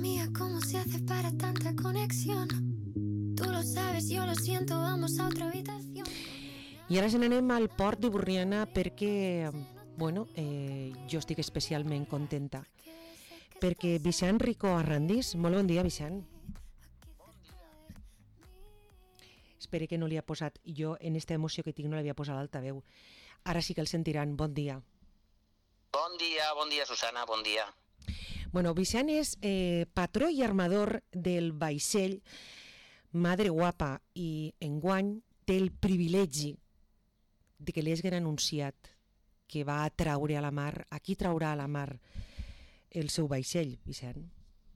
mía, ¿cómo se hace para tanta conexión? Tú lo sabes, yo lo siento, vamos a otra habitación. I ara se n'anem al port de Borriana perquè, bueno, jo estic especialment contenta. Perquè Vicent Rico Arrandís, molt bon dia, Vicent. Espero que no li ha posat, jo en esta emoció que tinc no l'havia posat l'altaveu. Ara sí que el sentiran, bon dia. Bon dia, Susana, bon dia. Bueno, Vicent és patró i armador del vaixell Madre Guapa i enguany té el privilegi de que li hagin anunciat que va traure a la mar, aquí traurà a la mar el seu vaixell, Vicent.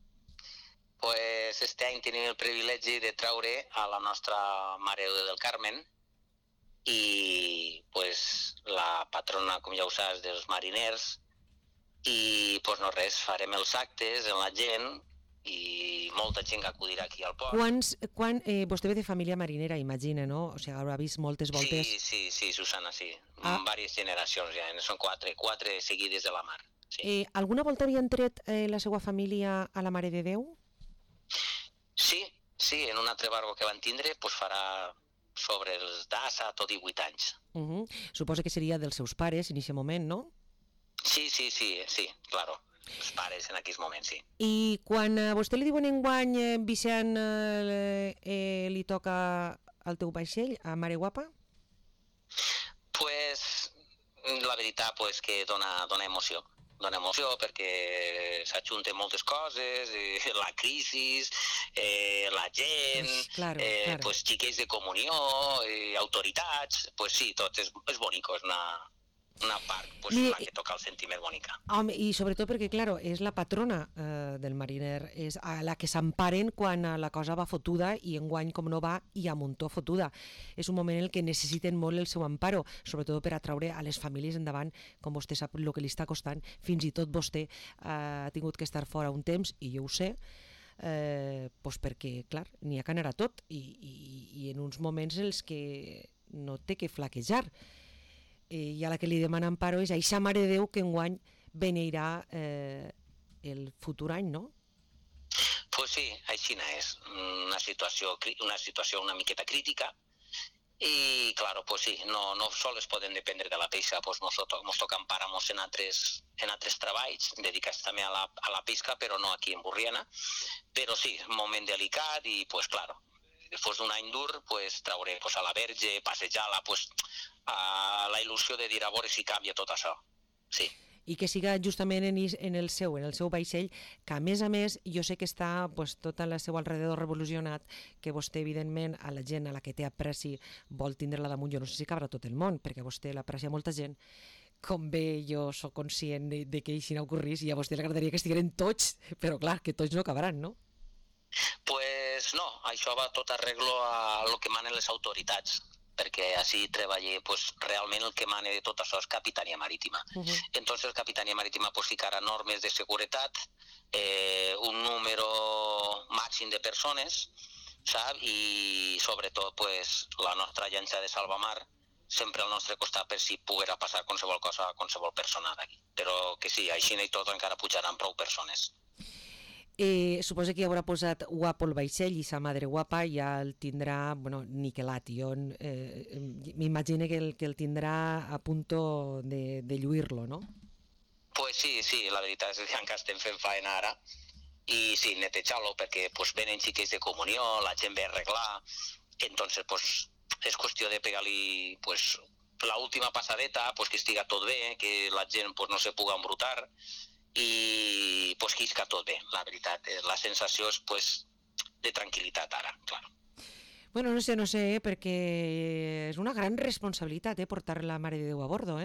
Pues este any tenim el privilegi de traure a la nostra Mare del Carmen i pues la patrona, com ja ho saps, dels mariners, i pues no res, farem els actes en la gent i molta gent que acudirà aquí al port. Vostè ve de família marinera, imagina, no? O sigui, haurà vist moltes voltes. Sí, Susana, sí. Vàries generacions ja, són quatre seguides de la mar. Sí. Alguna volta havien tret la seva família a la Mare de Déu? Sí, en un altre barco que van tindre pues farà sobre els d'Assa tot 18 anys. Suposo que seria dels seus pares en aquest moment, no? Sí, claro. Els pares en aquells moments, sí. I quan a vostè li diuen enguany, Vicent, li toca al teu vaixell, a Mare Guapa? Pues la veritat pues, que dona emoció. Dona emoció perquè s'ajunten moltes coses, la crisi, la gent, claro. Pues, xiquets de comunió, autoritats, pues sí, tot és bonic, és una part pues, la que toca el sentiment bonica. Home, i sobretot perquè, claro, és la patrona del mariner, és a la que s'emparen quan la cosa va fotuda i enguany, com no va, i a muntó fotuda. És un moment en el que necessiten molt el seu amparo, sobretot per atraure a les famílies endavant, com vostè sap el que li està costant. Fins i tot vostè ha tingut que estar fora un temps, i jo ho sé, pues perquè, clar, n'hi ha que anar a tot, i en uns moments en els que no té que flaquejar. I a la que li demana amparo és a eixa Mare de Déu que enguany beneirà el futur any, no? Pues sí, així és una situació una miqueta crítica i, claro, pues sí, no sols podem dependre de la pesca, pues nos toca emparar-nos en altres treballs dedicats també a la pesca, però no aquí en Borriana, però sí, un moment delicat i, pues, claro, després d'un any dur, pues, trauré pues, a la verge, passejar-la, pues, la il·lusió de dir a veure si canvia tot això. Sí. I que siga justament en el seu vaixell, que a més, jo sé que està pues, tot al seu alrededor revolucionat, que vostè, evidentment, a la gent a la que té apreci vol tindre-la damunt. Jo no sé si cabrà tot el món, perquè vostè l'aprecia molta gent. Com bé, jo sóc conscient de que així no ocorrís i a vostè l'agradaria que estigueren tots, però clar, que tots no acabaran, no? Pues no, això va tot arreglo a lo que manen les autoritats, perquè així treballi, pues, realment el que mana de tot això és Capitania Marítima. Entonces Capitania Marítima pues, ficarà normes de seguretat, un número màxim de persones, sap? I sobretot pues, la nostra llanxa de salvamar sempre al nostre costat per si poguera passar qualsevol cosa a qualsevol persona d'aquí. Però que sí, així i tot encara pujaran prou persones. Suposo que ja haurà posat guapo el vaixell i sa Madre Guapa ja el tindrà, bueno, niquelat. Jo m'imagino que el tindrà a punto de lluir-lo, no? Pues sí, la veritat és que encara estem fent feina ara i sí, netejar-lo perquè pues, venen xiquets de comunió, la gent ve a arreglar, entonces pues, és qüestió de pegar-li pues, la última passadeta, pues, que estiga tot bé, que la gent pues, no se puga embrutar, i pues, que isca tot bé, la veritat. La sensació és pues, de tranquil·litat ara, clar. Bueno, no sé, perquè és una gran responsabilitat portar la Mare de Déu a bordo,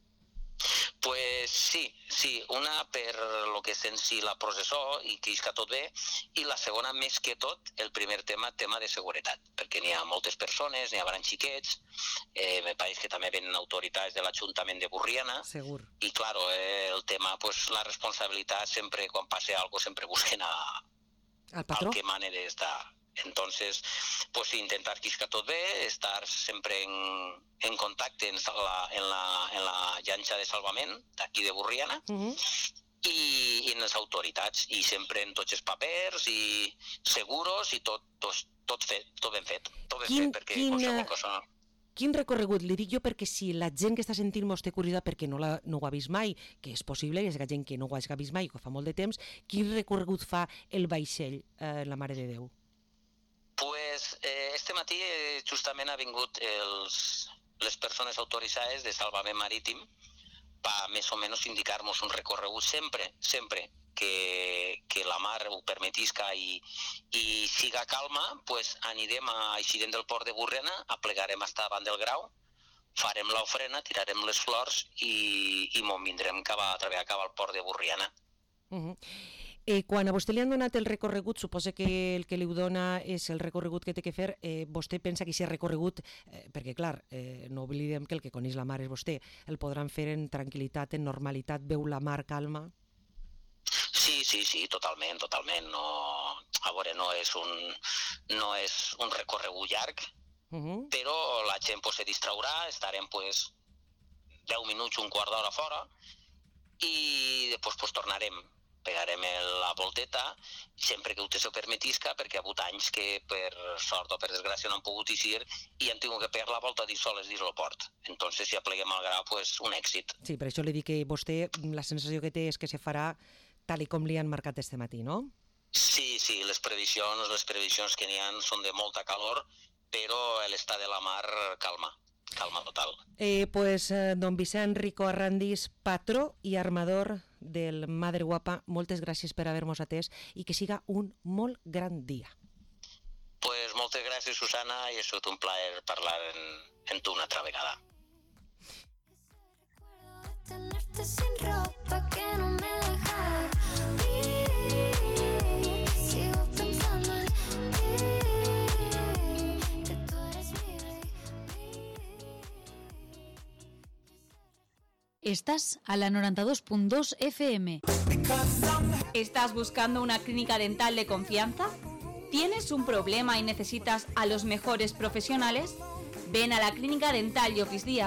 Pues sí, una per lo que és en si la processó i que isca tot bé, i la segona, més que tot, el primer tema de seguretat, perquè n'hi ha moltes persones, n'hi ha xiquets, me pareix que també venen autoritats de l'Ajuntament de Borriana. Segur. I, claro, el tema, pues, la responsabilitat, sempre, quan passe algo, sempre busquen al patró, al que mane d'estar. Entonces, pues intentar que isca tot bé, estar sempre en contacte en la llanxa de salvament d'aquí de Borriana, i en les autoritats, i sempre en tots els papers i seguros i tot ben fet, perquè qualsevol cosa... Quin recorregut? Li dic jo perquè si la gent que està sentint-nos té curiositat perquè no ho ha vist mai, que és possible, és que gent que no ho hagi vist mai, que fa molt de temps, quin recorregut fa el vaixell, la Mare de Déu? Pues este matí justament ha vingut les persones autoritzades de Salvament Marítim per més o menys indicar-nos un recorregut sempre que la mar ho permetisca i siga calma, pues eixirem del port de Borriana, aplegarem fins davant del Grau, farem l'ofrena, tirarem les flors i me'n vindrem cap al port de Borriana. Quan a vostè li han donat el recorregut, suposa que el que li dona és el recorregut que té que fer, vostè pensa que aquest recorregut, perquè clar, no oblidem que el que coneix la mar és vostè, el podran fer en tranquil·litat, en normalitat, veu la mar calma? Sí, totalment. No, a veure, no és un recorregut llarg, però la gent se distraurà, estarem 10 minuts, un quart d'hora fora, i després tornarem. Pegarem la volteta, sempre que ho se permetisca, perquè ha hagut anys que per sort o per desgràcia no han pogut eixir i han tingut que pegar la volta soles dins el port. Entonces, si apleguem al Grau, un èxit. Sí, per això li dic que vostè, la sensació que té és que se farà tal com li han marcat este matí, no? Sí, les previsions que n'hi ha són de molta calor, però l'estat de la mar calma total. Don Vicent Rico Arrandis, patró i armador del Madre Guapa, moltes gràcies per haver-nos atès i que siga un molt gran dia. Pues moltes gràcies, Susana, i ha sigut un plaer parlar amb tu una altra vegada. Tenerte sin ropa que no me deja vivir. Sigo pensando en ti, que tú eres mi baby. Estás a la 92.2 FM. ¿Estás buscando una clínica dental de confianza? ¿Tienes un problema y necesitas a los mejores profesionales? Ven a la Clínica Dental y Office Día.